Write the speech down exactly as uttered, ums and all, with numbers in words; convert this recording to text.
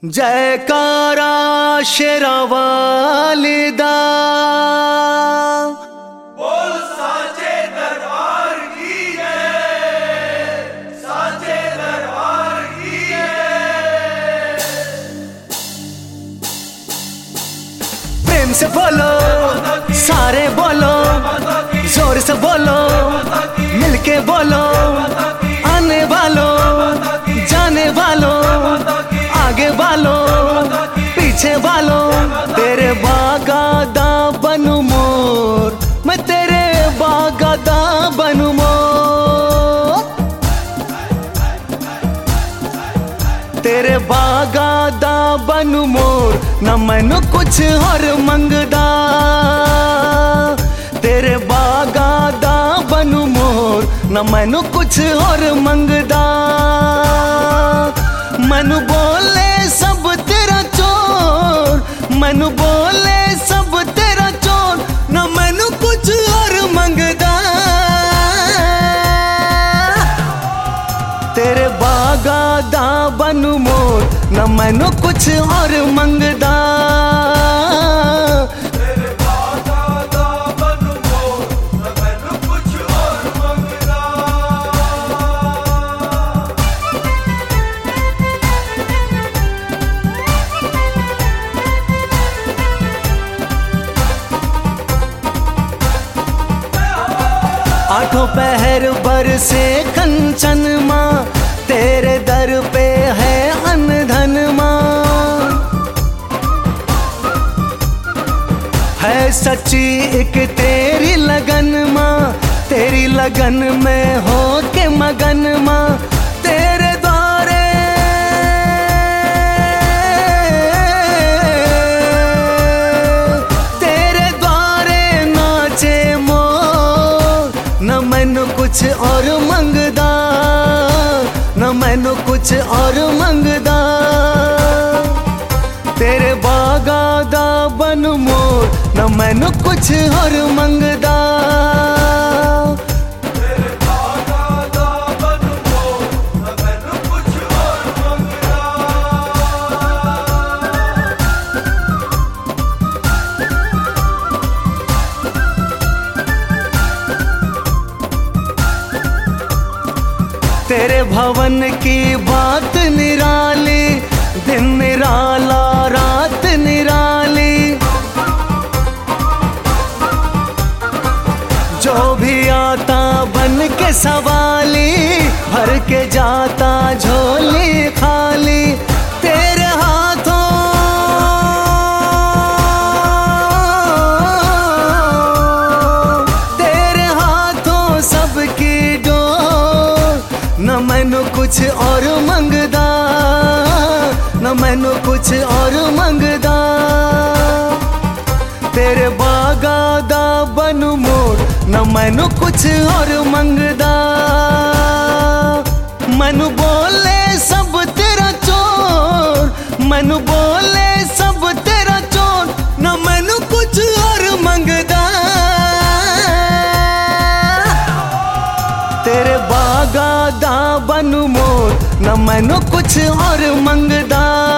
जयकारा शेरावाली दा बोल साचे दरबार की है, साचे दरबार की है। प्रेम से बोलो, सारे बोलो, जोर से बोलो, मिलके बोलो, आने वालों, जाने वालों, आगे वालों, पीछे वालों, तेरे बागादा बनू मोर, मैं तेरे बागादा बनू मोर, तेरे बागादा बनू मोर, न मैनू कुछ और मंगदा, तेरे बागादा बनू मोर, न मैनू कुछ और मंगदा। मैनू बोले सब तेरा चोर, मैनू बोले सब तेरा चोर, न मैनू कुछ और मंगदा, तेरे बागादा बनू मोर, न मैनू कुछ और मंगदा। आठों पहर बरसे कंचन माँ, तेरे दर पे है अनधन माँ, है सच्ची एक तेरी लगन माँ, तेरी लगन में हो के मगन माँ, तेरे द्वारे तेरे द्वारे नाचे मोर, न मैनू कुछ और मंगदा, न मैनू कुछ और मंगदा, तेरे बागादा बनू मोर, न मैनू कुछ और मंगदा, तेरे बागादा बनू मोर, न मैनू कुछ और मंगदा। तेरे भवन की बात निराली, दिन निराला रात निराली, जो भी आता बन के सवाली, भर के जाता झोली खाली, तेरे हाथों तेरे हाथों सबकी डोर, न मैनू कुछ और मंगदा, न मैनू कुछ और मंगदा, तेरे बागादा बनू मोर, न मैनू कुछ और मंगदा। मैनू बोले सब तेरा चोर, मैनू बोले सब तेरा चोर, न मैनू कुछ और मंगदा, तेरे बागादा बनू मोर, न मैनू कुछ और मंगदा।